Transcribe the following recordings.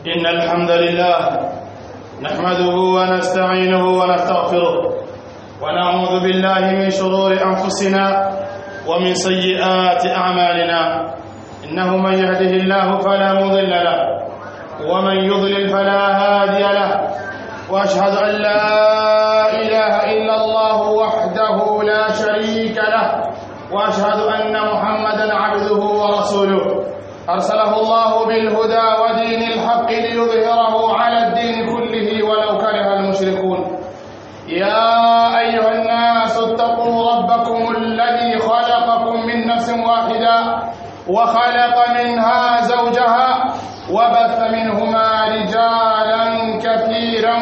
إن الحمد لله نحمده ونستعينه ونستغفره ونعوذ بالله من شرور أنفسنا ومن سيئات أعمالنا إنه من يهده الله فلا مضل له ومن يضلل فلا هادي له وأشهد أن لا إله إلا الله وحده لا شريك له وأشهد أن محمدا عبده ورسوله أرسله الله بالهدى ودين الحق ليظهره على الدين كله ولو كره المشركون يا أيها الناس اتقوا ربكم الذي خلقكم من نفس واحدة وخلق منها زوجها وبث منهما رجالا كثيرا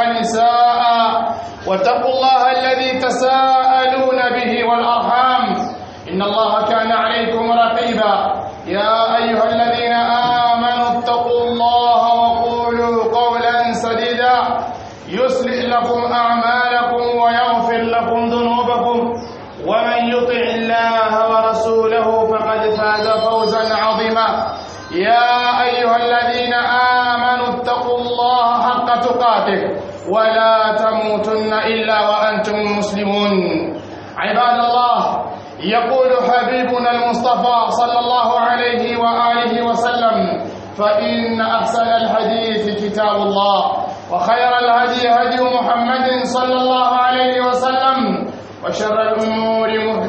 ونساء واتقوا الله الذي تساءلون به والأرحام إن الله كان عليكم رقيبا يا أيها الذين آمنوا اتقوا الله وقولوا قولا سديدا يصلح لكم أعمالكم ويغفر لكم ذنوبكم ومن يطع الله ورسوله فقد فاز فوزا عظيما يا أيها الذين آمنوا اتقوا الله حق تقاته ولا تموتن إلا وأنتم مسلمون عباد الله يقول حبيبنا المصطفى صلى الله عليه وآله وسلم فإن أحسن الحديث كتاب الله وخير الهدي هدي محمد صلى الله عليه وسلم وشر الأمور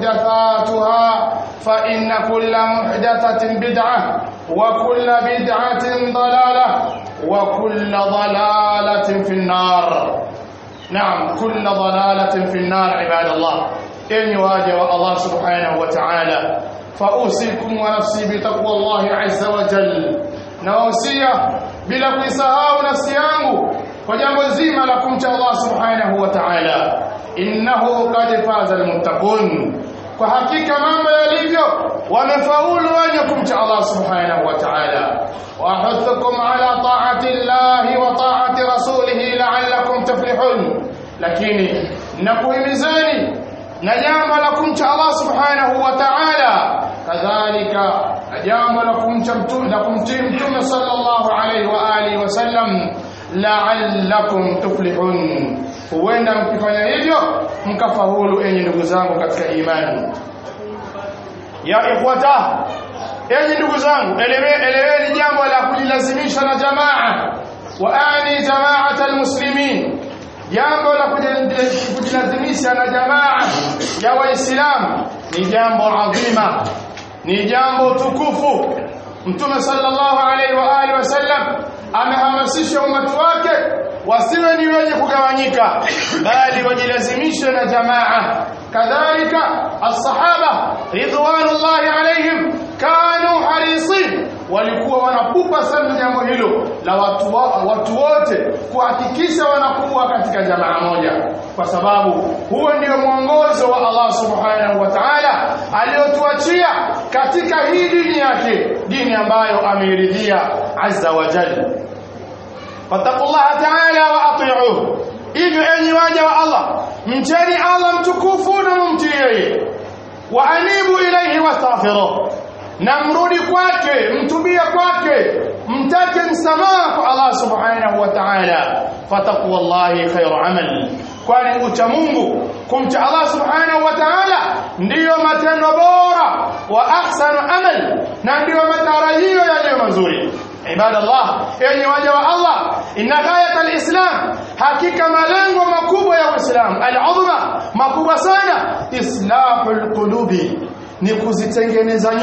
محدثاتها فإن كل محدثة بدعة وكل بدعة ضلالة وكل ضلالة في النار. نعم كل ضلالة في النار عباد الله. إن واجب الله سبحانه وتعالى فأوصيكم ونفسي بتقوى الله عز وجل نوصية بلا كسهاو نفسي yangu kwa jambo zima la kumcha Allah subhanahu wa ta'ala innahu qad faza almuttaqun kwa hakika mambo yalivyo wamefaulu wenye kumcha Allah subhanahu wa ta'ala wa ahuthukum ala ta'ati Allah wa ta'ati rasulih la'allakum tuflihun lakini nakuhimizeni na jambo la kumcha Allah subhanahu wa ta'ala kadhalika jambo la kumcha mtume sallallahu alayhi wa alihi wasallam la'allakum tuflihun huenda mkifanya hivyo mkafaulu enyi ndugu zangu katika imani ya ikhwata enyi ndugu zangu eleweni jambo la kujilazimisha na jamaa wa ani jama'atal muslimin jambo la kujilazimisha na jamaa ya waislamu ni jambo adhima ni jambo tukufu mtume sallallahu alaihi wa alihi wasallam amehamasisha umati wake wasiwe ni wenye kugawanyika bali wajilazimishe na jamaa kadhalika as-sahaba ridwanullahi alaihim kanu harisin walikuwa wanapupa sana jambo hilo la watu wote kuhakikisha wanakuwa katika jamaa moja kwa sababu huo ndio mwongozo wa Allah subhanahu wa ta'ala aliyotuachia katika hii dini yake dini ambayo ameridhia azza wa jalla fattaqullaha ta'ala wa ati'uhu hivyo enyi waja wa Allah mcheni Allah mtukufu na mumtii yeye wa anibu ilayhi wastaghfiruh na mrudi kwake mtubia kwake mtake msamaha kwa Allah subhanahu wa ta'ala fataqwallahi khairu amal kwani ucha Mungu kumcha Allah subhanahu wa ta'ala ndiyo matendo bora wa ahsanu amal na ndiyo matarajio yaliyo mazuri ibadallah enyi waja wa Allah inna ghayat alislam hakika malengo makubwa ya Uislamu al-uzma makubwa sana islahul qulubi ni kuzitengeneza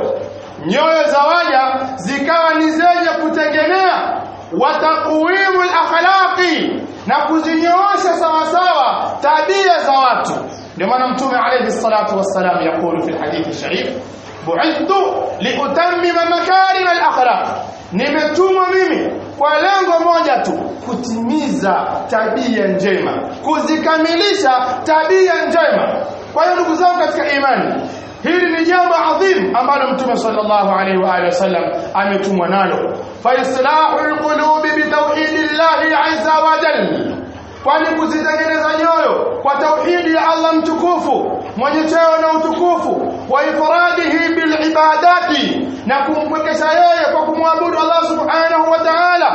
nyoyo za waja zikawa ni zenye kutengenea wa taqwimul akhlaqi na kuzinyoosha sawa sawa tabia za watu ndio maana mtume alayhi salatu wassalam yakulu fi hadithi sharif bu'ithtu liutammima makarim al-akhlaq nimetumwa mimi kwa lengo moja tu kutimiza tabia njema kuzikamilisha tabia njema kwa hiyo ndugu zangu katika imani hili ni jambo adhim ambalo mtume sallallahu alaihi wa alihi wasallam ametumwa nalo fa islahul qulubi bi tauhidillahi azza wa jalla kwani kuzitengeneza nyoyo kwa tauhidi ya Allah mtukufu mwenye cheo na utukufu wa ifradihi bil ibadati na kumpwekesha yeye kwa kumwabudu Allah subhanahu wa ta'ala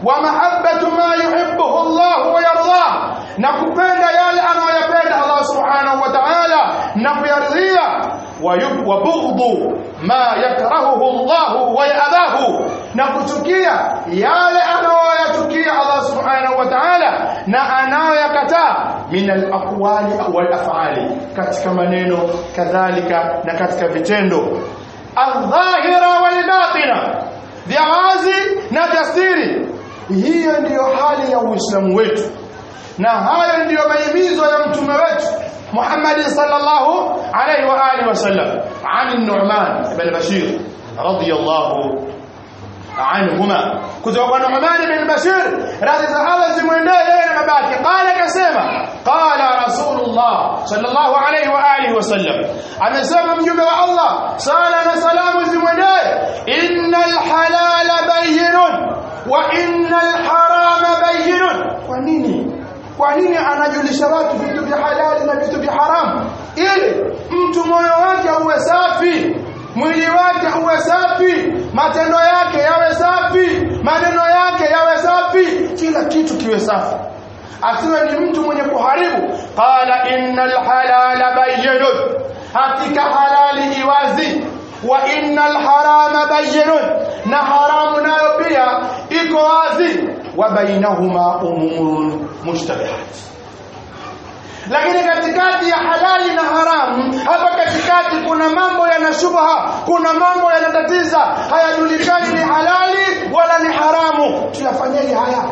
wa mahabbatu ma yuhibbuhu Allah wa yardah, na kupenda yale anayopenda Allah subhanahu wa ta'ala na kuyaridhia, wa bughdu ma yakrahuhu Allah wa ya'abahu, na kuchukia yale anayoyachukia Allah subhanahu wa ta'ala na anayoyakataa min al-aqwali wal af'ali, katika maneno kadhalika na katika vitendo, al-dhahira wal batina, vya wazi na vya siri. Hiyo ndiyo hali ya Uislamu wetu, na hayo ndiyo mahimizo ya mtume wetu Muhammad sallallahu alayhi wa alihi wasallam. An Nu'man ibn Bashir radiyallahu anhuma, kutoka kwa Nu'man ibn Bashir radiyallahu zimwendee na babake, qala kasema, qala Rasulullah sallallahu alayhi wa alihi wasallam, amesema mjumbe wa Allah sala na salamu zimwendee, innal halala bayyinun wa innal harama bayyinun. Kwa nini anajulisha watu vitu vya halali na vitu vya haramu? Ili mtu moyo wake uwe safi, mwili wake uwe safi, matendo yake yawe safi, maneno yake yawe safi, kila kitu kiwe safi, asiwe ni mtu mwenye kuharibu. Qala innal halala bayyinun, hakika halali iwazi, wa innal harama bayyinun, na haramu nayo pia iko wazi, wa bainahuma umurun mushtabihat. Lakini katikati ya halali na haramu, hapa katikati kuna mambo yana shubha, kuna mambo yanatatiza, hayajulikani ni halali wala ni haramu. Tuyafanyaje haya?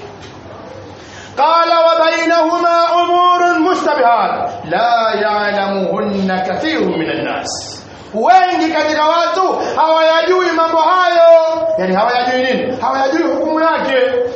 Qala wa bainahuma umurun mushtabihat la ya'lamuhunna kathirun minan nas, wengi katika watu hawayajui mambo hayo. Yani hawayajui nini? Hawayajui hukumu yake.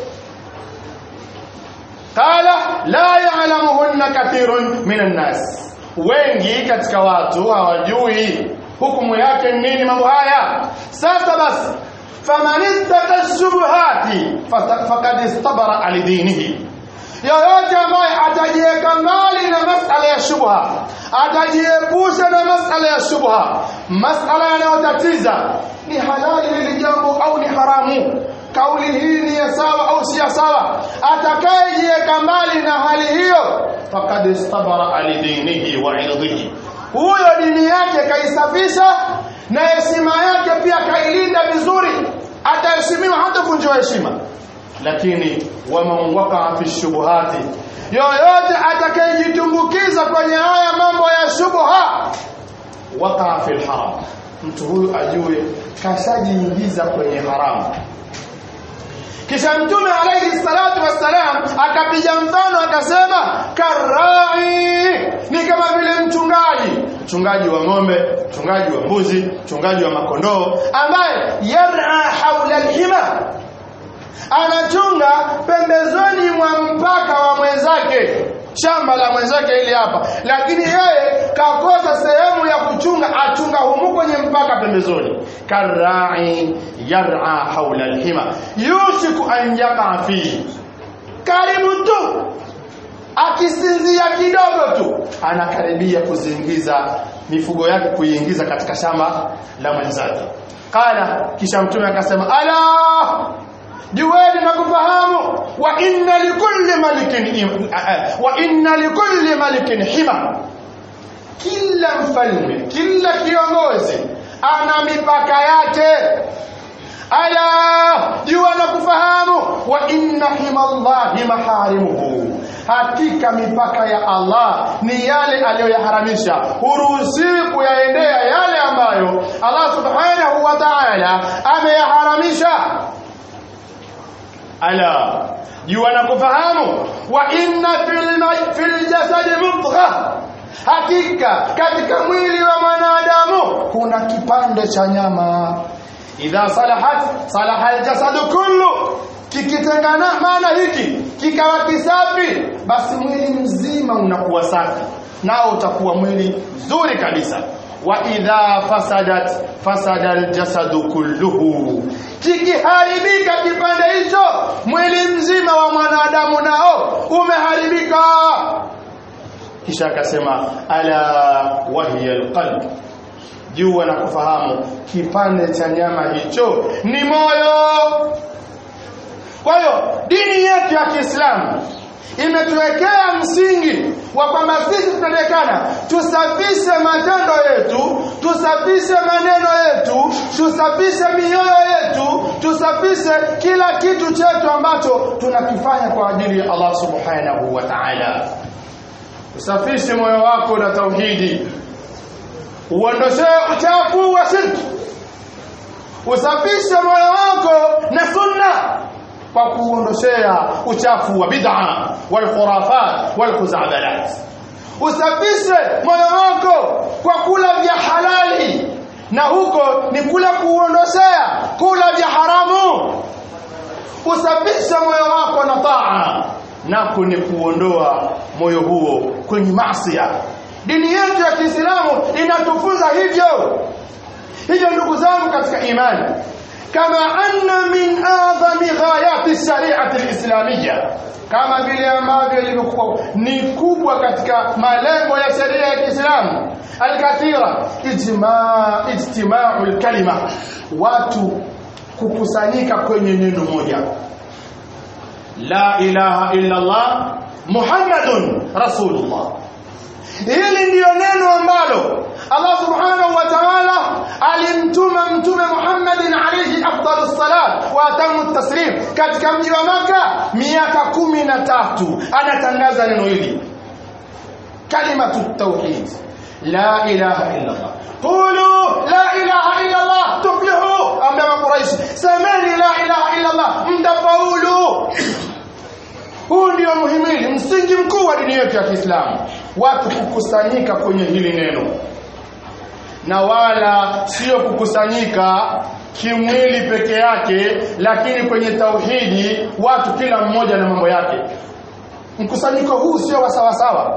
Qala la ya'lamuhunna kathirun minan nas, wengi katika watu hawajui hukumu yake nini mambo haya. Sasa basi, faman ittaqa ash-shubuhati faqad istabara ali dinihi, yoyote ambaye atajiweka mbali na masala ya shubha, atajiepusha na masala ya shubha, masala yanayotatiza ni halali lile jambo au ni haramu, kauli hii ni ya sawa au si ya sawa, atakayejiweka mbali na hali hiyo, faqad istabara ali dinihi wa irdhihi, huyo dini yake kaisafisha na heshima yake pia kailinda vizuri, ataheshimiwa hata kuvunjwa heshima. Lakini waman waqa'a fi shubuhati, yoyote atakayejitumbukiza kwenye haya mambo ya shubha, waqa'a fil haram, mtu huyu ajue kashajiingiza kwenye haramu. Kisha Mtume alayhi salatu wassalam akapiga mfano akasema, karai, ni kama vile mchungaji wa ng'ombe, mchungaji wa mbuzi, mchungaji wa makondoo, ambaye yar'a hawla al-hima, anachunga pembezoni mwa mpaka wa mwenzake, shamba la mwenzake ili hapa, lakini yeye kakosa sehemu ya kuchunga, achunga humu kwenye mpaka pembezoni. Karai yar'a hawla al-hima yushiku an yaqa fi, karibu tu akisinzia kidogo tu anakaribia kuziingiza mifugo yake, kuiingiza katika shamba la mwenzake. Qala, kisha Mtume akasema, ala, jueni na kufahamu, wa inna likulli malikin hima, kila mfalme, kila kiongozi ana mipaka yake. Ala, jua na kufahamu, wa inna himallahi maharimuhu, hakika mipaka ya Allah ni yale aliyoyaharamisha, huruhusiwi kuyaendea yale ambayo Allah subhanahu wa ta'ala ameyaharamisha. Ala, jua na kufahamu, wa inna fil jasadi mudghah, hakika katika mwili wa mwanadamu kuna kipande cha nyama, idha salahat salaha aljasadu kullu, kikitengana maana hiki kikawa kisafi, basi mwili mzima unakuwa safi, nao utakuwa mwili mzuri kabisa. Wa idha fasadat fasada aljasadu kulluhu, kikiharibika kipande hicho, mwili mzima wa mwanadamu nao umeharibika. Kisha akasema, ala wahiya alqalb, jua na kufahamu kipande cha nyama hicho ni moyo. Kwa hiyo dini yetu ya Kiislamu imetuwekea msingi wa kwamba sisi tunatakana tusafishe matendo yetu, tusafishe maneno yetu, tusafishe mioyo yetu, tusafishe kila kitu chetu ambacho tunakifanya kwa ajili ya Allah subhanahu wa ta'ala. Usafishe moyo wako na tauhidi, uondoshe uchafu wa shirki. Usafishe moyo wako na sunna kwa kuondoshea uchafu wa bid'a wal khurafat wal khuzabalat. Usafishe moyo wako kwa kula vya halali, na huko ni kula kuondoshea kula vya haramu. Usafishe moyo wako na taa, nako ni kuondoa moyo huo kwenye maasi. Dini yetu ya Kiislamu inatufunza hivyo. Hivyo ndugu zangu katika imani, kama anna min a'zami ghayati shari'ati al-islamiyya, kama vile ambavyo ilivyokuwa ni kubwa katika malengo ya sheria ya Kiislamu, al-kathira ijtima'ul kalima, watu kukusanyika kwenye neno moja, la ilaha illa Allah Muhammadun Rasulullah. Hili ndio neno ambalo Allah subhanahu wa ta'ala alimtuma mtume Muhammadin alayhi afdalus salat wa atamu taslim katika mji wa Makkah miaka 13 anatangaza neno hili, kalimatu tauhid, la ilaha illa Allah. Qulu la ilaha illa Allah tuflihu, ambia Quraysh, semeni la ilaha illa Allah mtafaulu. Huu ndio muhimili, msingi mkuu wa dini yetu ya Kiislamu, watu kukusanyika kwenye hili neno, na wala sio kukusanyika kimwili peke yake, lakini kwenye tauhidi watu kila mmoja na mambo yake. Mkusanyiko huu sio wa sawa sawa.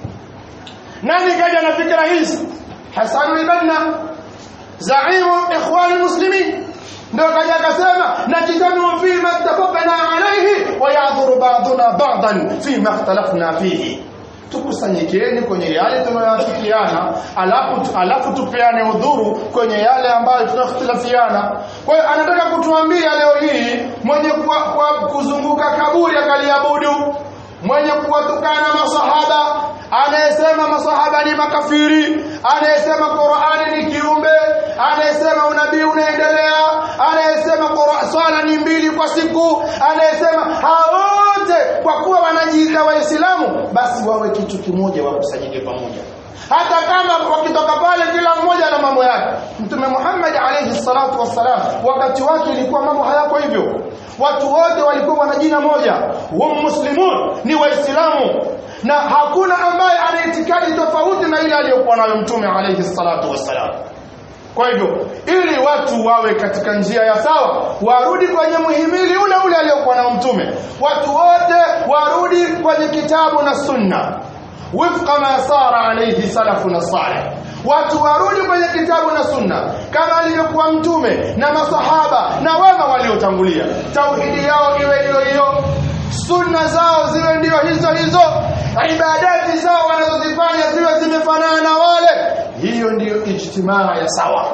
Nani kaja na fikra hizi? Hasan al-Banna, zaimu ikhwan al-muslimin, ndio kaja akasema najidanu fi ma ittafaqna alayhi wa ya'dhuru ba'duna ba'dan fi ma ikhtalafna fihi. Tukusanyikeni kwenye yale tunayoafikiana, alafu tupeane udhuru kwenye yale ambayo tunakhtilafiana. Kwa hiyo anataka kutuambia leo hii, mwenye kuzunguka kaburi akaliabudu, mwenye kuwatukana masahaba, anayesema masahaba ni makafiri, anayesema Qur'ani ni kiumbe, anayesema unabii unaendelea, anayesema swala ni 2 kwa siku, anayesema wote kwa kuwa wanajiita Waislamu basi wawe kitu kimoja, wakusanyike pamoja. Hata kama wakitoka pale kila mmoja na mambo yake. Mtume Muhammad alayhi salatu wassalam wakati wake ilikuwa mambo hayako hivyo. Watu wote walikuwa wana jina moja, wa muslimun, ni Waislamu, na hakuna ambaye ana itikadi tofauti na ile aliyokuwa nayo Mtume alayhi salatu wassalam. Kwa hivyo ili watu wawe katika njia ya sawa, warudi kwenye muhimili ule ule aliyokuwa na Mtume, watu wote warudi kwenye kitabu na sunna, wifqa ma sara alayhi salafuna salih. Watu warudi kwenye kitabu na sunna kama alivyokuwa Mtume na masahaba na wema waliotangulia. Tauhidi yao iwe hiyo hiyo, sunna zao ziwe ndio hizo hizo, ibadati zao wanazozifanya ziwe zimefanana na wale. Hiyo ndiyo ijtimaa ya sawa.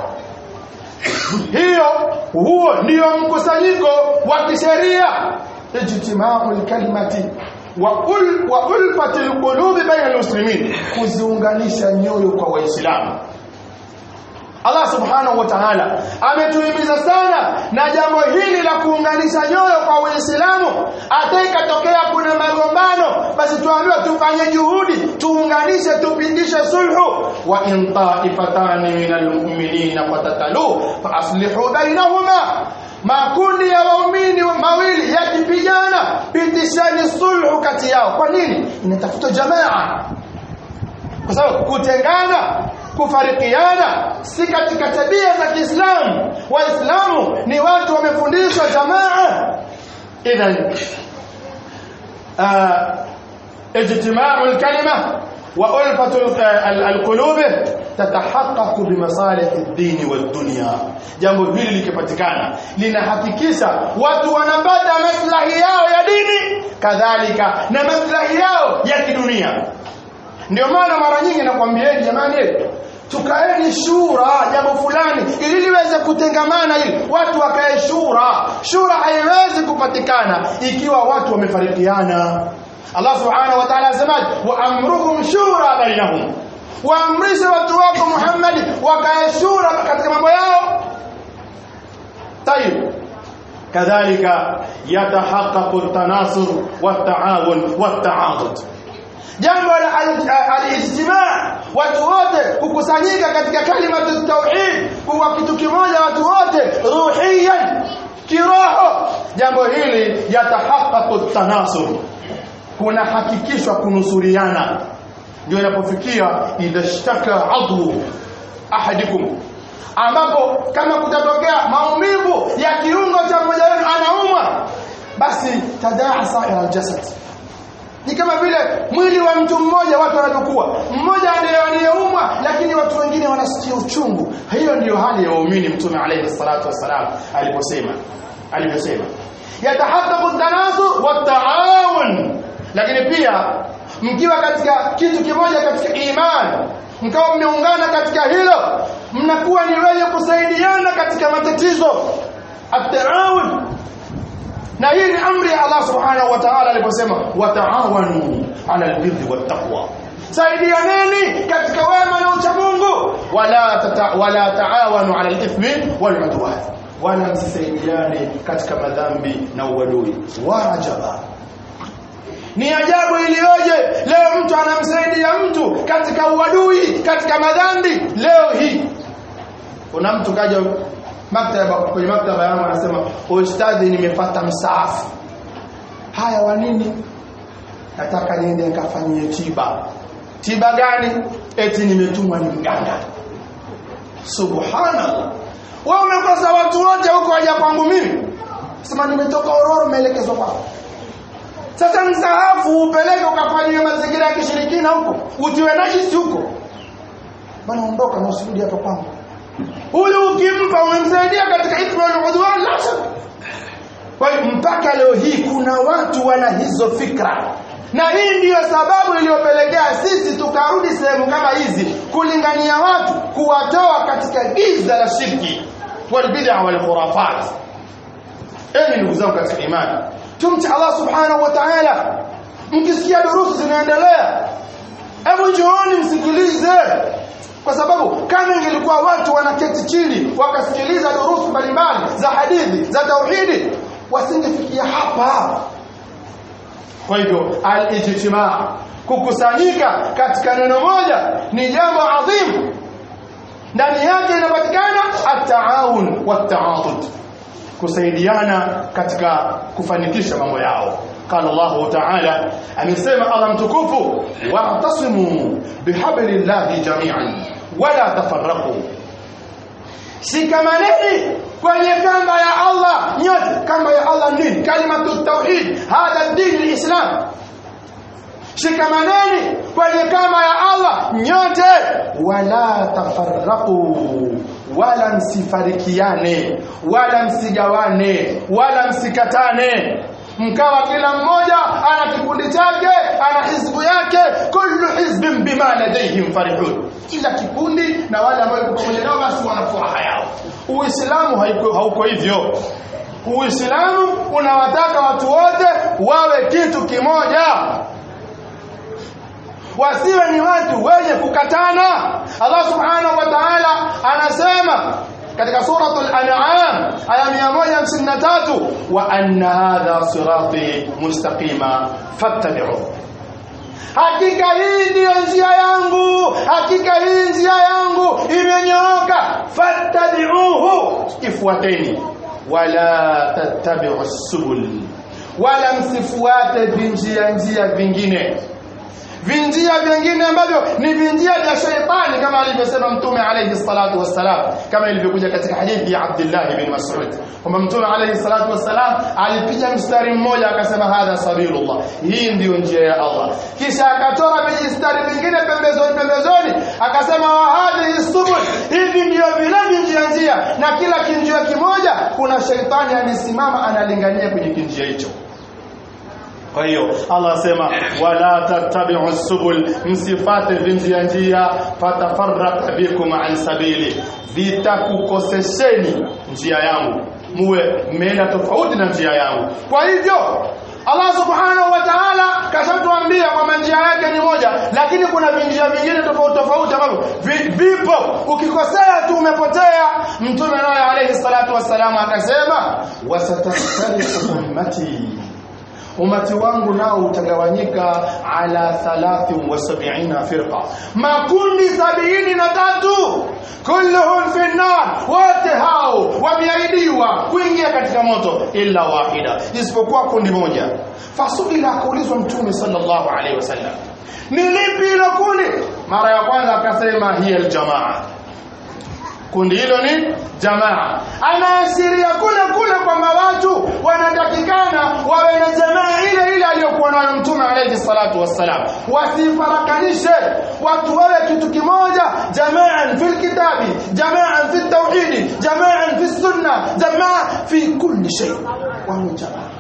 Huo ndio mkusanyiko wa kisheria, ijtimaa'ul kalimati wa ulfatil qulubi baina almuslimin, kuziunganisha nyoyo kwa Waislamu. Allah subhanahu wa ta'ala ametuhimiza sana na jambo hili la kuunganisha nyoyo kwa Waislamu. Hata ikatokea kuna magombano, basi tuambiwa tufanye juhudi, tuunganishe, tupindishe sulhu. Wa in ta'ifatani minal mu'minina fatatalu fa aslihu bainahuma, makundi ya waumini mawili yakipigana, pitisheni sulhu kati yao. Kwa nini? Inatafuta jamaa, kwa sababu kutengana, kufarikiana si katika tabia za Kiislamu. Waislamu ni watu wamefundishwa jamaa. Idhan ijtima'ul kalima wa ulfatul alqulub tatahaqqaqu bimasalih ad-din wad-dunya. Jambo hili likipatikana linahakikisha watu wanapata maslahi yao ya dini, kadhalika na maslahi yao ya kidunia. Ndio maana mara nyingi nakwambieni jamani, tukaeni shura jambo fulani ili liweze kutengamana, ili watu wakae shura. Shura haiwezi kupatikana ikiwa watu wamefarikiana. Allah subhanahu wa ta'ala asemaje? Wa amruhum shura bainahum, waamrishe watu wako Muhammad wakae shura katika mambo yao. Tayeb, kadhalika yatahaqqaqu at-tanasur wat-ta'awun wat-ta'adud. Jambo la al-ijtima', watu wote kukusanyika katika kalimatu tauhid, kuwa kitu kimoja watu wote ruhiyan, kiroho. Jambo hili yatahaqqaqu at-tanasur, kuna hakikishwa kunusuriana. Ndio inapofikia idha ishtaka adhu ahadikum, ambapo kama kutatokea maumivu ya kiungo cha mmoja wenu anaumwa, basi tadaa sa'ira al-jasad. Ni kama vile mwili wa mtu mmoja watu wanapokuwa mmoja ndiye aliyeumwa, lakini watu wengine wanasikia uchungu. Hiyo ndiyo hali ya waumini. Mtume alayhi salatu wasalam aliposema yatahaqqaqu at-tanasur wat-ta'awun. Lakini pia mkiwa katika kitu kimoja katika imani, mkawa mmeungana katika hilo, mnakuwa ni wenye kusaidiana katika matatizo, at-ta'awun. Na hii ni amri ya Allah subhanahu wa ta'ala aliposema wata'awanu 'ala al-birri wat-taqwa, saidianeni katika wema na ucha Mungu, wala ta'awanu 'ala al-ithmi wal-'udwan, wala msaidiane katika madhambi na uadui. Wajaba, ni ajabu iliyoje leo mtu anamsaidia mtu katika uadui, katika madhambi. Leo hii kuna mtu kaja kwenye maktaba yangu anasema, ustadhi, nimepata msaafu. Haya, wa nini? Nataka niende nikafanyie tiba. Tiba gani? Eti nimetumwa ni mganga. Subhanallah, wewe umekosa watu wote huko waje kwangu mimi. Sema nimetoka Ororo maelekezo kwako. Sasa msaafu upeleke ukafanyie mazingira ya kishirikina huko, utiwe najisi huko. Bana ondoka na usirudi hapa kwangu. Huyu ukimpa umemsaidia katika ithmi na udwan, la shaka. Kwa hiyo mpaka leo hii kuna watu wana hizo fikra, na hii ndiyo sababu iliyopelekea sisi tukarudi sehemu kama hizi kulingania watu, kuwatoa katika giza la shirki wal bid'a wal khurafat. Ndugu zangu katika imani, tumche Allah subhanahu wa ta'ala. Mkisikia durusu zinaendelea, hebu njooni msikilize, kwa sababu kama ingelikuwa watu wanaketi chini wakasikiliza durusu mbalimbali za hadithi za tauhidi, wasingefikia hapa. Kwa hivyo al-ijtima', kukusanyika katika neno moja, ni jambo adhimu. Ndani yake inapatikana at-ta'awun wat-ta'adud, kusaidiana katika kufanikisha mambo yao. Qala Allah ta'ala, amesema Allah mtukufu, wa'tasimu bihablillahi jami'an wala tafarraqu, shikamaneni kwenye kamba ya Allah nyote. Kamba ya Allah nini? Kalimatu tauhid, hadha din al-islam. Shikamaneni kwenye kamba ya Allah nyote, wala tafarraqu, wala msifarikiane, wala msigawane, wala msikatane, mkawa kila mmoja ana kikundi chake, ana hizbu yake. Kullu hizbin bima ladayhim farihun, kila kikundi na wale ambao wako pamoja nao basi wana furaha yao. Uislamu hauko hivyo. Uislamu unawataka watu wote wawe kitu kimoja, wasiwe ni watu wenye kukatana. Allah subhanahu wa ta'ala anasema katika suratul An'am aya 153, wa anna hadha sirati mustaqima fattabi'u, hakika hii ndiyo njia yangu, hakika hii njia yangu imenyooka, fattabi'uhu, ifuateni. Wala tattabi'u subul, wala msifuate njia vingine, vinjia vingine ambavyo ni vinjia vya shaytani, kama alivyosema Mtume alayhi salatu wassalam, kama ilivyokuja katika hadithi ya Abdullah ibn Mas'ud kwamba Mtume alayhi salatu wassalam alipiga mstari mmoja akasema, hadha sabilullah, hii ndiyo njia ya Allah. Kisha akatoa mistari mingine pembezoni akasema, wa hadhihi subul, hivi ndiyo vile njia, na kila kinjia kimoja kuna shaytani anisimama analingania kwenye kinjia hicho. Kwa hiyo Allah asema wala tattabi'u subul, msifate njia fatafarraqu bikum an sabili, vitakukosesheni njia yangu, muwe mmeenda tofauti na njia yangu. Kwa hivyo Allah subhanahu wa ta'ala kashatuambia kwamba njia yake ni moja, lakini kuna njia nyingine tofauti ambavyo vipo, ukikosea tu umepotea. Mtume naye alayhi salatu wassalam akasema wasataftariqu ummati wangu nao utagawanyika ala 73 firqa, makundi 73, kulluhum fi an-nar, wote hao wameahidiwa kuingia katika moto illa wahida, isipokuwa kundi moja. Fasubila, akaulizwa Mtume sallallahu alaihi wasallam, ni lipi hilo kundi? Mara ya kwanza akasema hiya aljamaa, kundi hilo ni jamaa. Anaashiria kule kwamba watu wanatakikana wawe na jamaa ile aliyokuwa nayo Mtume alayhi salatu wassalam, wasifarakanishe, watu wawe kitu kimoja, jamaa fil kitabi, jamaa fi tauhid, jamaa fi sunna, jamaa fi kulli shay, wa jamaa.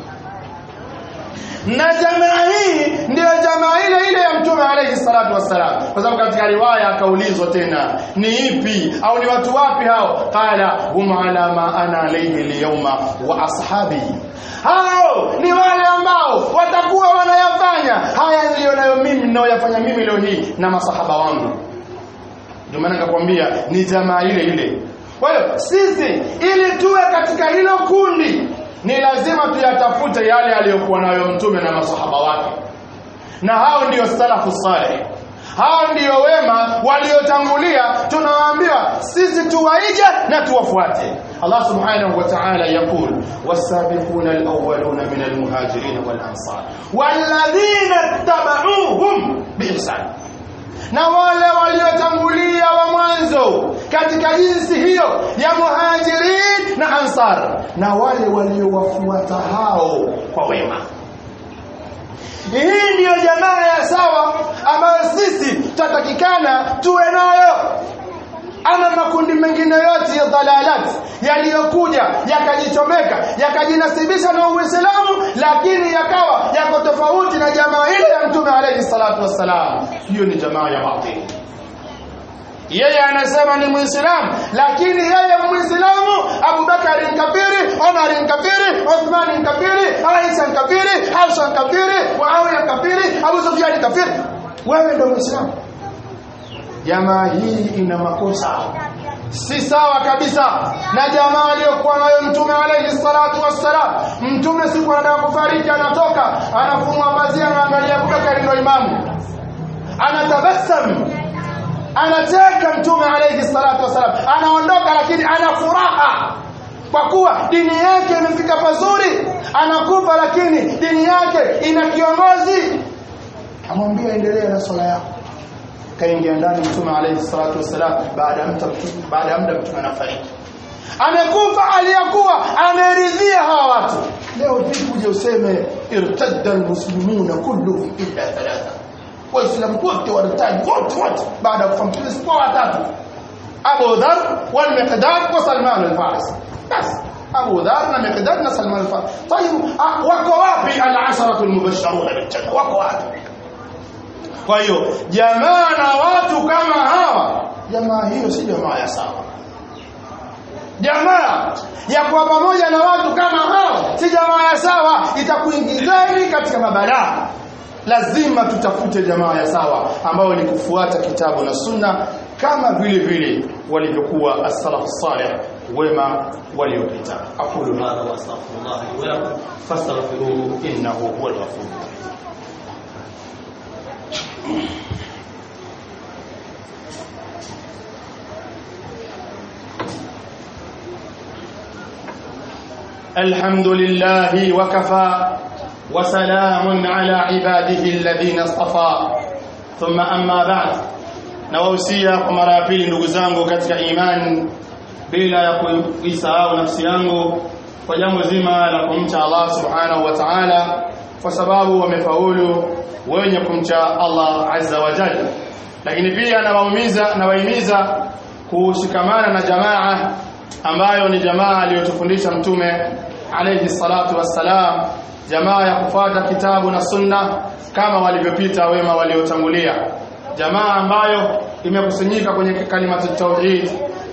Na jamaa hii ndio jamaa ile ya Mtume alayhi salatu wassalam, kwa sababu katika riwaya akaulizwa tena ni ipi au ni watu wapi hao? Qala hum ala ma ana alayhi al-yawma wa ashabi, hao ni wale ambao watakuwa wanayafanya haya nilionayo mimi, ninayoyafanya mimi leo hii na masahaba wangu. Ndio maana nikakwambia ni jamaa ile. Kwa hiyo sisi ili tuwe katika hilo kundi ni lazima tuyatafute yale aliyokuwa nayo Mtume na masahaba wake, na hao ndio salafu salih, hao ndio wema waliotangulia. Tunawaambia sisi tuwaige na tuwafuate. Allah subhanahu wa ta'ala yakul was-sabiquna al-awwaluna min al-muhajirin wal-ansar walladhina tabauhum biihsan, na wale waliotangulia wa mwanzo katika jinsi hiyo ya muhajirin na ansar, na wale waliowafuata hao kwa wema. Hii ndiyo jamaa ya sawa ambayo sisi tutatakikana tuwe nayo. Ama makundi mengine yote ya dhalalat yaliyokuja yakajichomeka yakajinasibisha na Uislamu, lakini yakawa yako tofauti na jamaa ile ya Mtume alayhi salatu wassalam, hiyo ni jamaa ya batili. Yeye anasema ni Muislamu, lakini yeye Muislamu Abu Bakar ni kafiri, Umar ni kafiri, Uthman ni kafiri, Aisha ni kafiri, Hafsa ni kafiri, Muawiya ni kafiri, Abu Sufyan ni kafiri. Wewe ndio Muislamu. Jamaa hii ina makosa, si sawa kabisa na jamaa aliyokuwa nayo Mtume alayhi salatu wassalam. Mtume siku anataka kufariki, anatoka anafungua pazia, anaangalia Abu Bakar ndio imamu, anatabasamu, anacheka. Mtume alayhi salatu wassalam anaondoka, lakini ana furaha kwa kuwa dini yake imefika pazuri. Anakufa, lakini dini yake ina kiongozi. Amwambia endelea na swala yako. Kaingia ndani Mtume alayhi salatu wassalam, baada ya muda Mtume anafariki. Amekufa aliyakuwa ameridhia hawa watu. Leo vipi uje useme irtadda almuslimuna kulluhum illa thalatha, waislamu wote waritaji wote baada ya kufa Mtume siku watatu: Abu Dharr wal Miqdad wa Salman al-Farisi. Bas, Abu Dharr na Miqdad na Salman al-Farisi. Tayeb, wako wapi al-asharatu al-mubashshiruna bil janna? Wako wapi? Kwa hiyo jamaa na watu kama hawa, jamaa hiyo si jamaa ya sawa. Jamaa ya kuwa pamoja na watu kama hao si jamaa ya sawa, itakuingizeni katika mabalaa. Lazima tutafute jamaa ya sawa ambao ni kufuata kitabu na sunna, kama vile walivyokuwa as-salaf salih, wema waliopita. Aqulu hadha wa astaghfirullah li wa lakum fastaghfiruhu innahu huwal ghafurur rahim. الحمد لله وكفى وسلام على عباده الذين اصطفى ثم أما بعد. Nawahusia kwa mara ya pili ndugu zangu katika imani, bila ya kuisahau nafsi yangu, kwa jambo zima la kumcha Allah subhanahu wa ta'ala, kwa sababu wamefaulu wenye kumcha Allah azza wa jalla. Lakini pia nawahimiza kushikamana na jamaa ambayo ni jamaa aliyotufundisha Mtume alayhi salatu wassalam, jamaa ya kufuata kitabu na sunna kama walivyopita wema waliotangulia, jamaa ambayo imekusanyika kwenye kalimatu tauhid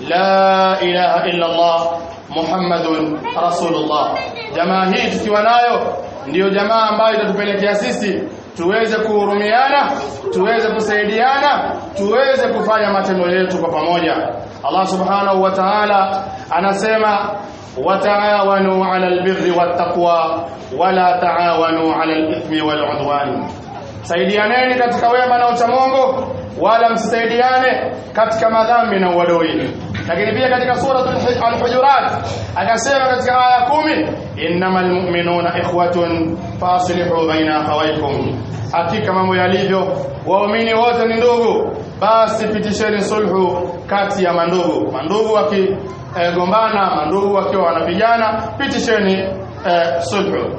la ilaha illa Allah Muhammadun Rasulullah. Jamaa hii tukiwa nayo ndiyo jamaa ambayo itatupelekea sisi tuweze kuhurumiana, tuweze kusaidiana, tuweze kufanya matendo yetu kwa pamoja. Allah subhanahu wa ta'ala anasema wataawanu 'ala albirri wattaqwa wala taawanu 'ala alithmi wal'udwan. Saidianeni katika wema na uchamungu, wala msisaidiane katika madhambi na uadui. Lakini pia katika sura al-Hujurat akasema katika aya 10, innamal mu'minuna ikhwatun faslihu baina akhawaykum. Hakika mambo yalivyo, waumini wote ni ndugu, basi pitisheni sulhu kati ya mandugu. Mandugu wakigombana, mandugu wakiwa wanapigana, pitisheni sulhu.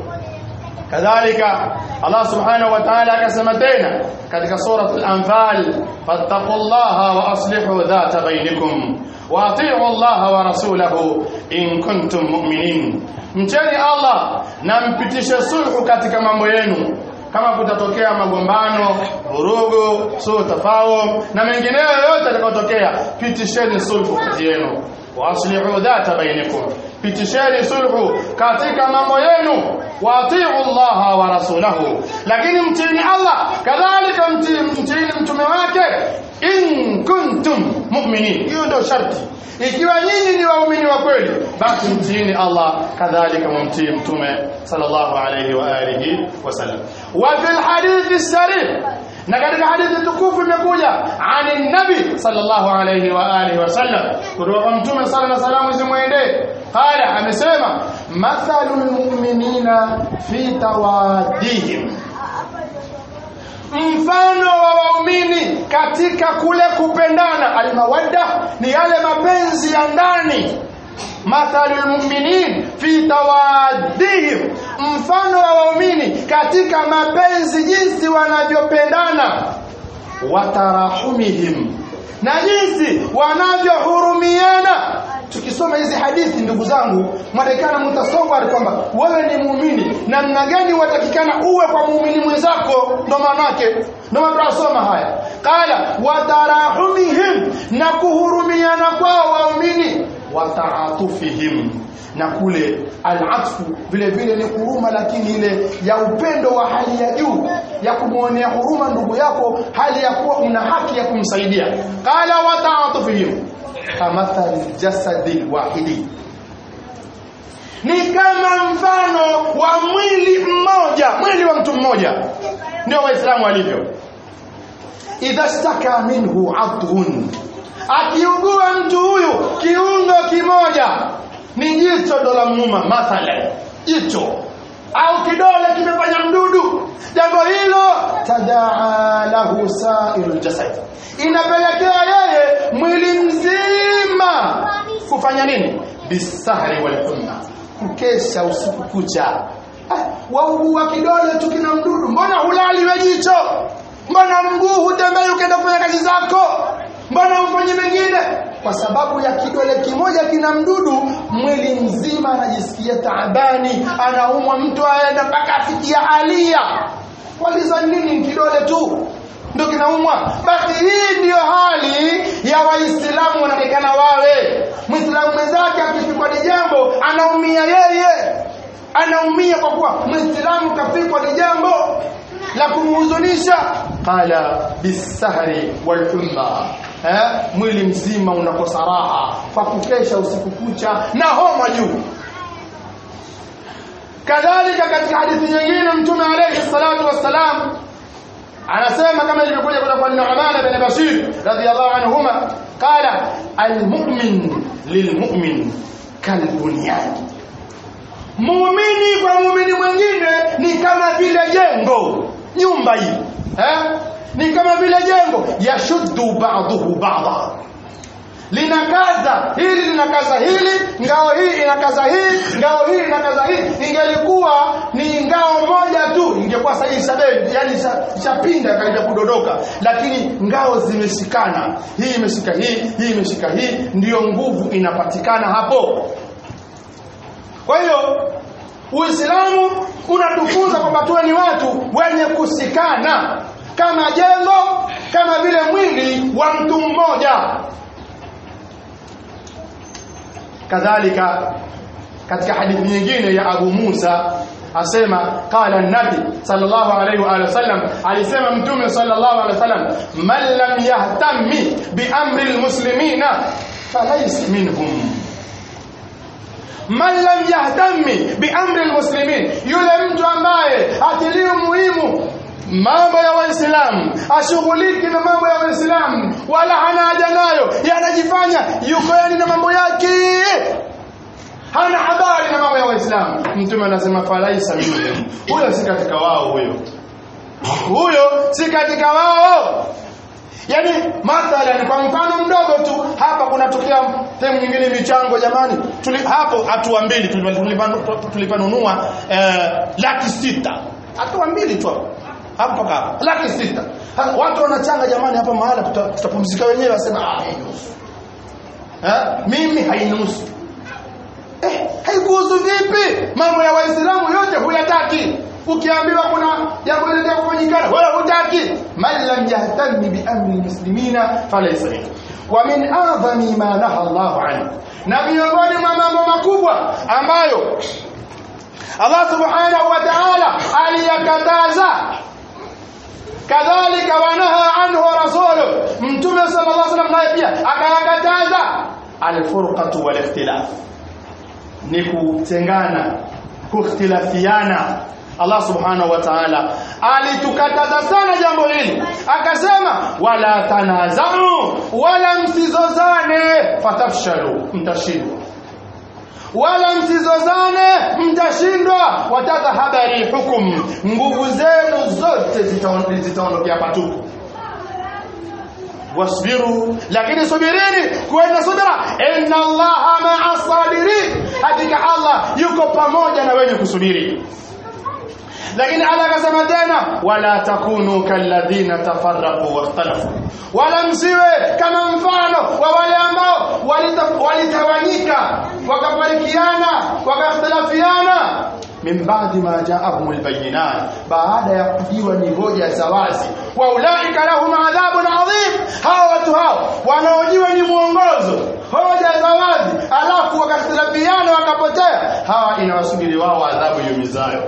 Kadhalika Allah subhanahu wa ta'ala akasema tena katika sura al-Anfal, fattaqullaha wa aslihu dhata bainakum wa atii'u Allah wa rasulahu in kuntum mu'minin. Mcheni Allah na mpitishe sulhu katika mambo yenu. Kama kutatokea magombano, vurugu, sio tafahum na mengineyo yote yatakayotokea, pitisheni sulhu kati yenu. Wa aslihu dhata bainakum, pitisheni sulhu katika mambo yenu. Wa atii'u Allah wa rasulahu, lakini mtiini Allah, kadhalika mtiini mtume wake, in kuntum mu'minin. Hiyo ndio sharti. Ikiwa nyinyi ni waumini wa kweli, basi mtiini Allah, kadhalika mumtii mtume sallallahu alayhi wa alihi wasallam. Wa fil hadithi sarih, na katika hadithi tukufu imekuja ani nabi sallallahu alayhi wa alihi wasallam, kutoka mtume sallallahu alayhi wasallam, qala, amesema mathalul mu'minina fi tawaddihim, mfano wa waumini katika kule kupendana. Almawadda ni yale mapenzi ya ndani. Mathalul mu'minin fi tawaddihim, mfano wa waumini katika mapenzi, jinsi wanavyopendana. Watarahumihim, na jinsi wanavyohurumiana. Tukisoma hizi hadithi, ndugu zangu, mwadekana mtasawari kwamba wewe ni muumini, namna gani watakikana uwe kwa muumini mwenzako. Ndo maana yake, ndo maana tunasoma haya. Qala watarahumihim, na kuhurumiana kwao waumini. Wataatufihim, na kule al-atfu vile vile ni huruma, lakini ile ya upendo wa hali ya juu, ya kumuonea huruma ndugu yako hali ya kuwa una haki ya kumsaidia. Qala wataatufihim kamathali jasadi wahidi, ni kama mfano wa mwili mmoja, mwili wa mtu mmoja. Ndio Waislamu walivyo. Idha staka minhu adhun, akiugua mtu huyu kiungo kimoja, ni jicho ndo la muuma mathalan, jicho au kidole kimefanya mdudu, jambo hilo tadaa lahu sa'irul jasad, inapelekea yeye mwili mzima kufanya nini? Bisahri wal humma, kukesha usiku kucha. Waugua kidole tu kina mdudu, mbona hulali we jicho? Mbona mguu hutembei ukaenda kufanya kazi zako? Mbona ufanye mengine? Kwa sababu ya kidole kimoja kina mdudu, mwili mzima anajisikia taabani, anaumwa, mtu aenda mpaka afikia alia. Waliza nini? Kidole tu ndio kinaumwa. Basi hii ndio hali ya Waislamu wanaonekana wawe. Muislamu mwenzake akifikwa ni jambo anaumia yeye, anaumia kwa kuwa Muislamu kafikwa ni jambo la kumhuzunisha. Qala bisahri wal humma, mwili mzima unakosa raha kwa kukesha usiku kucha na homa juu. Kadhalika katika hadithi nyingine Mtume alayhi salatu wassalam anasema kama ilivyokuja kutoka kwa Nu'man ibn Bashir radhiyallahu anhuma, qala almu'min lilmu'min kalbunyan, muumini kwa muumini mwingine ni kama vile jengo. Nyumba hii ni kama vile jengo, yashuddu ba'dahu ba'dha, linakaza hili linakaza hili, ngao hii inakaza hii, ngao hii inakaza hii. Ingelikuwa ni ngao moja tu ingekuwa sahihi sabeni, yani chapinda kaida kudodoka, lakini ngao zimeshikana, hii imeshika hii, hii imeshika hii, ndiyo nguvu inapatikana hapo. Kwa hiyo Uislamu unatufunza kwamba tuwe ni watu wenye kusikana kama jengo, kama vile mwili wa mtu mmoja. Kadhalika katika hadithi nyingine ya Abu Musa asema qala an-nabi sallallahu alayhi wa sallam, alisema mtume sallallahu alayhi wa sallam, man lam yahtammi bi amri al-muslimina falaysa minhum. Man lam yahtammi bi amri al-muslimin, yule mtu ambaye atilii muhimu mambo ya Waislamu, ashughuliki na mambo ya Waislamu wala hana haja nayo, yanajifanya yuko yani na mambo yake, hana habari na mambo ya Waislamu, mtume anasema falaisa minhum, huyo si katika wao, huyo si katika wao. Yani mathalan kwa mfano mdogo tu, hapa kunatokea sehemu nyingine michango, jamani hapo hatua mbili tulipanunua 600,000, hatua mbili tu hapo mpaka 600,000. Watu wanachanga, jamani hapa mahala tutapumzika wenyewe, wasema hainusu, mimi hainusu. Haikuhusu vipi? Mambo ya Waislamu yote huyataki. Ukiambiwa kuna jambo linataka kufanyikana, wala hutaki. Man lam yahtami bi amri muslimina falaysa minhu. Wa min a'zami ma naha Allahu anhu, na miongoni mwa mambo makubwa ambayo Allah subhanahu wa ta'ala aliyakataza, kadhalika wanaha anhu rasuluhu, mtume sallallahu alaihi wasallam naye pia akayakataza, al-furqatu wal-ikhtilaf, ni kutengana, kukhtilafiana. Allah subhanahu wa ta'ala alitukataza sana jambo hili, akasema wala tanaza'u, wala msizozane, fatafshalu, mtashindwa. Wala msizozane, mtashindwa, watadhhaba rihukum, nguvu zenu zote zitaondokea patupu. Wasbiru, lakini subirini, kuweni subira, inna Allaha ma'as sabirin, hakika Allah yuko pamoja na wenye kusubiri. Lakini Allah akasema tena wala takunu kalladhina tafarraqu wakhtalafu, wala msiwe kama mfano wa wale ambao walitawanyika, wakafarikiana, wakahtalafiana, min ba'di ma ja'ahumul bayyinat, baada ya kujiwa ni hoja za wazi. Wa ulaika lahum adhabun adhim, hawa watu hao wanaojiwa ni mwongozo, hoja za wazi, alafu wakahtalafiana wakapotea, hawa inawasubiri wao adhabu yumizayo.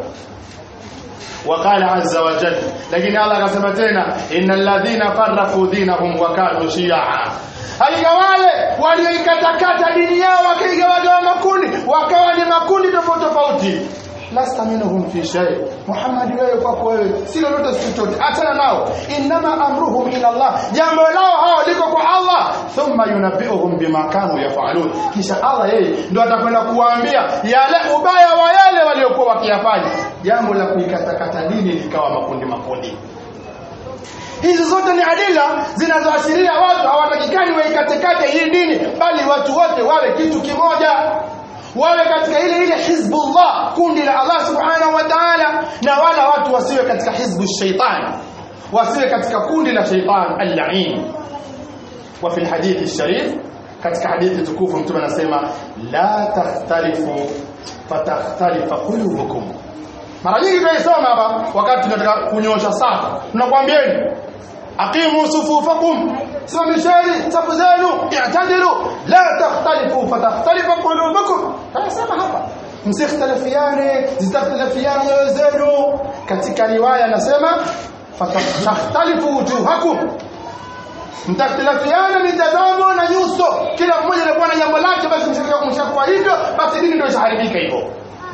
وقال عز وجل, lakini Allah akasema tena innal ladhina farraqu dinahum wa kanu shi'a, hakika wale walioikatakata dini yao wakaigawa makundi, wakawa ni makundi tofauti tofauti, lasta minhum fi shay, Muhammad wewe kwako wewe si lolote chochote, achana nao. Inma amruhum ila Allah, jambo lao hao liko kwa Allah. Thumma yunabbi'uhum bima kanu yaf'alun, kisha Allah yeye ndio atakwenda kuwaambia yale ubaya wa yale waliokuwa wakiyafanya. Jambo la kuikatakata dini likawa makundi. Hizi zote ni adila zinazoashiria watu hawatakikani waikatekate hii dini, bali watu wote wawe kitu kimoja, wawe katika ile hizbullah, kundi la Allah subhanahu wa ta'ala, na wala watu wasiwe katika hizbu shaitan, wasiwe katika kundi la shaitan al-la'in. Wa fi al-hadith al-sharif, katika hadithi tukufu mtume anasema la takhtalifu fatakhtalifa qulubukum. Mara nyingi tunaisoma hapa wakati tunataka kunyosha safu, tunakwambieni aqimu sufufakum, simamisheni safu zenu, i'tadilu la takhtalifu fatakhtalifa qulubukum. Tunasema hapa msikhtalifiane, zitakhtalifiana nyoyo zenu. Katika riwaya anasema fatakhtalifu wujuhakum, mtakhtalifiana mitazamo na nyuso, kila mmoja anakuwa na jambo lake, basi mshakuwa hivyo, basi dini ndio itaharibika hivyo.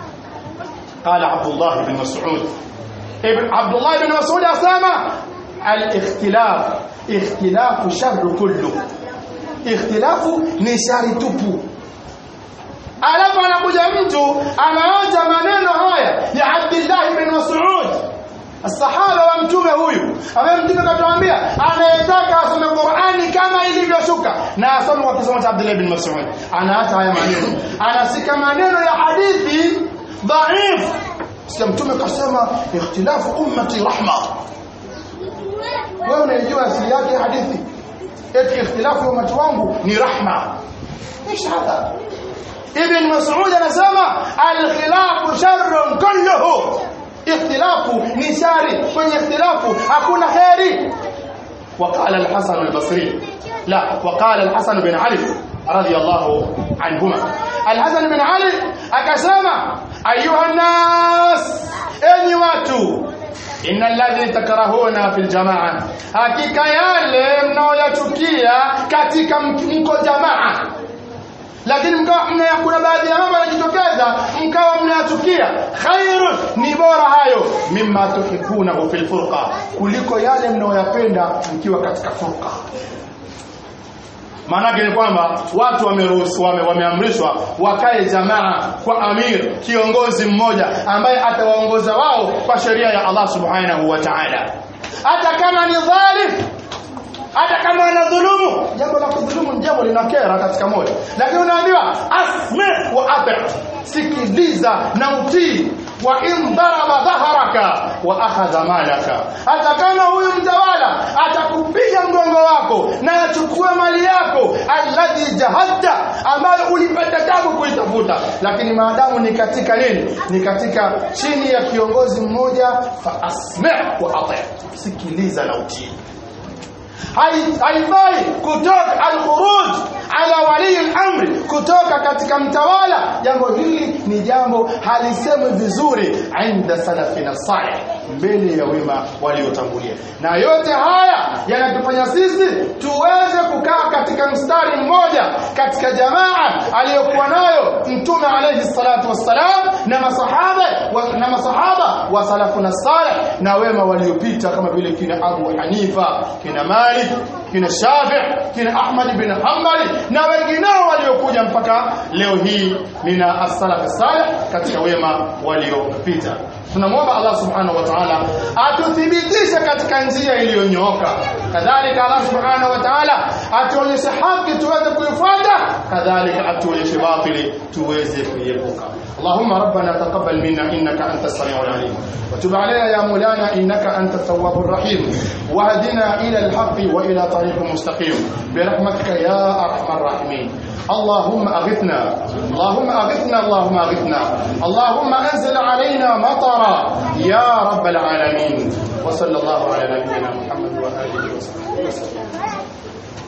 قال عبد الله بن مسعود, عبد الله بن مسعود asema al-ikhtilaf, ikhtilafu sharru kullu, ikhtilafu ni shari tupu. Alafu anakuja mtu anaanza maneno haya ya Abdullah bin Mas'ud, الصحابه wa mtume huyu, ambaye mtume katuambia anayetaka asome Qur'ani kama ilivyoshuka na asome kwa kisomo cha Abdullah bin Mas'ud, anaacha haya maneno, anasika maneno ya hadithi dhaif. Sasa mtume kasema ikhtilafu ummati rahma, wewe unajua asili yake hadithi eti ikhtilafu ummati wangu ni rahma. ايش هذا؟ ابن مسعود anasema al-khilafu sharrun kulluhu, ikhtilafu ni shari, kwenye ikhtilafu hakuna khairi. وقال الحسن البصري لا وقال الحسن بن علي رضي الله عنهما الحسن بن علي akasema ayuha nas, enyi watu, inna alladhi takrahuna fil jamaa, hakika yale mnaoyachukia katika mko jamaa, lakini mkawa kuna baadhi ya mambo yanajitokeza mkawa mnayachukia, khairun, ni bora hayo, mimma tuhibuna fil furqa, kuliko yale mnaoyapenda mkiwa katika furqa. Maana ni kwamba watu wameamrishwa wakae jamaa kwa amir, kiongozi mmoja ambaye atawaongoza wao kwa sheria ya Allah subhanahu wa ta'ala, hata kama ni dhalim, hata kama anadhulumu. Jambo la kudhulumu ni jambo linakera katika moyo, lakini unaambiwa asmi wa ati, sikiliza na utii. Wa in daraba dhahraka wa akhadha malaka, hata kama huyu mtawala atakupiga mgongo wako na achukue mali yako alladhi jahadta, ambayo ulipata tabu kuitafuta, lakini maadamu ni katika nini, ni katika chini ya kiongozi mmoja, fa asmi wa ati, sikiliza na utii. haifai kutoka al-khuruj ala wali al-amri, kutoka katika mtawala. Jambo hili ni jambo halisemwi vizuri inda salafina salih, mbele ya wema waliotangulia. Na yote haya yanatufanya sisi tuweze kukaa katika mstari mmoja katika jamaa aliyokuwa nayo Mtume alayhi salatu wassalam na masahaba wa salafuna salih na wema waliopita, kama vile kina Abu Hanifa, kina Malik, kina Shafi', kina Ahmad bin Hanbali na wengineo waliokuja mpaka leo hii mina as-salaf salih katika wema waliopita. Tunamwomba Allah subhanahu wa ta'ala atuthibitishe katika njia iliyonyooka, kadhalika Allah subhanahu wa ta'ala atuonyeshe haki tuweze kuifuata, kadhalika atuonyeshe batili tuweze kuiepuka. اللهم ربنا تقبل منا إنك أنت السميع العليم، وتب علينا يا مولانا إنك أنت التواب الرحيم، واهدنا إلى الحق وإلى طريق مستقيم برحمتك يا أرحم الراحمين. اللهم أغثنا، اللهم أغثنا، اللهم أغثنا، اللهم أنزل علينا مطرا يا رب العالمين. وصلى الله على نبينا محمد وآله وصحبه وسلم.